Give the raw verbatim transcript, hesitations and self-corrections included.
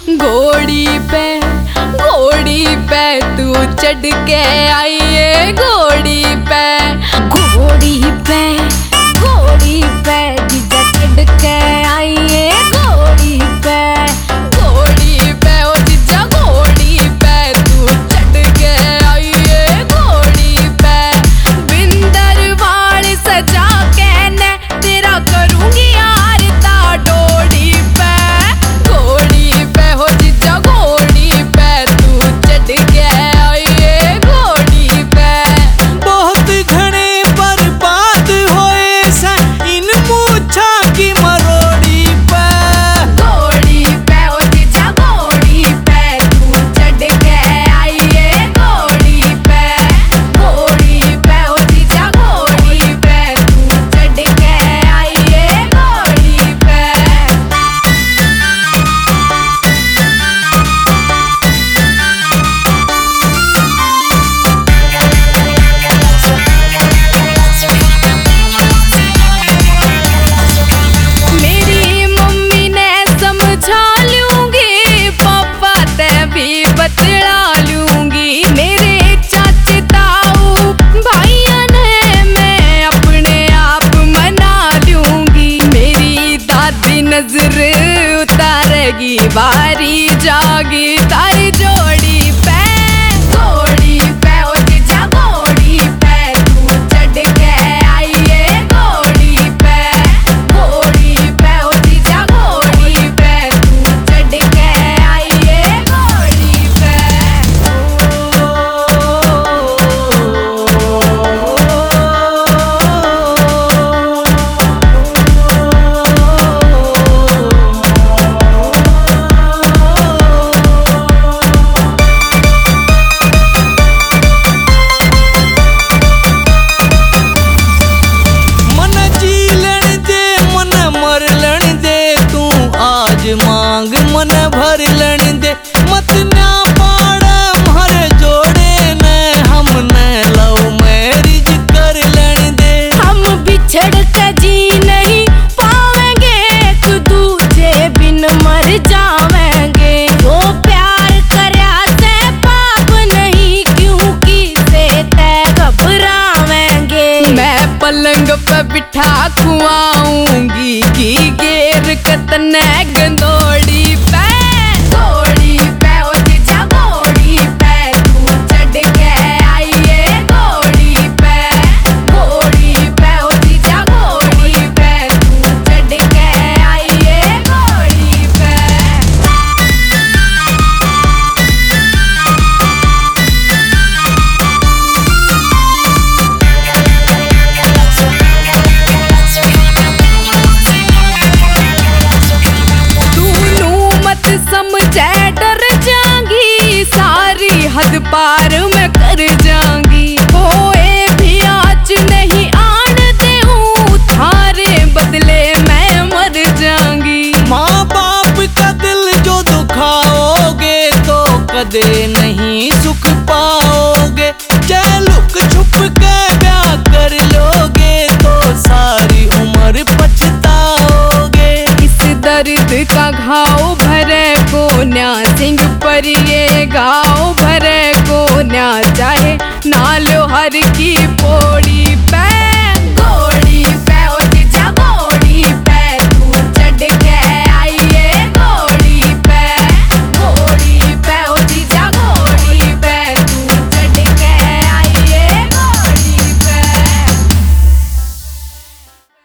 घोड़ी पे घोड़ी पे तू चढ़ के आइए घोड़ी पे घोड़ी पे घोड़ी पे जीजा चढ़ के आइए घोड़ी पे घोड़ी पे ओ जीजा घोड़ी पे तू चढ़ के आइए घोड़ी पे बिंदर वाल सजा के ने तेरा करूंगी आरता डोड़ी पे घोड़ी पे हो जीजा घोड़ी पे तू चढ़ के आइए घोड़ी पे। बहुत घने बर्बाद होए से इन मूछा की मरोड़ी पे घोड़ी पे हो जीजा घोड़ी पे तू चढ़ के आइए घोड़ी पे घोड़ी पे हो जीजा घोड़ी पे तू चढ़ के आइए घोड़ी पे। मेरी मम्मी ने समझा लूंगी पापा ते भी बतला लूंगी मेरे चाचे ताऊ भाइयों ने मैं अपने आप मना लूंगी मेरी दादी नजर उतारेगी बारी जागी तारी जोड़ी पे घोड़ी पे ओ जीजा घोड़ी पे तू चढ़ के आइए घोड़ी पे घोड़ी पे ओ जीजा घोड़ी पे तू चढ़ के आइए घोड़ी पे। मन जीलन दे मन मरलन दे तू आज मांग मन भरलन दे मत ना पाड़ मारे जोड़े ने हमने लव मैरिज कर लन दे हम बिछड़ के जी नहीं पाएंगे तू दूजे बिन मर जावेंगे वो प्यार करया से पाप नहीं क्योंकि से तय घबरावेंगे मैं पलंग पे बिठा खुआऊंगी की गेर कतने गंदोड़ी पे घोड़ी पे ओ जीजा घोड़ी पे तू चढ़ के आइए घोड़ी पे घोड़ी पे ओ जीजा घोड़ी पे तू चढ़ के आइए घोड़ी पे। तू मत समझे डर जाऊंगी सारी हद पार मैं कर जाऊंगी होए भी आज नहीं आन दे हूँ थारे बदले मैं मर जाऊंगी। माँ बाप का दिल जो दुखाओगे तो कदे नहीं सुख पाओगे चाहे लुक छुप के ब्याह कर लोगे तो सारी उम्र पछताओगे। इस दर्द का घाव भरे को न्या सिंह पर ये घाव भरे को न्या चाहे नालो हर की पौड़ी पे।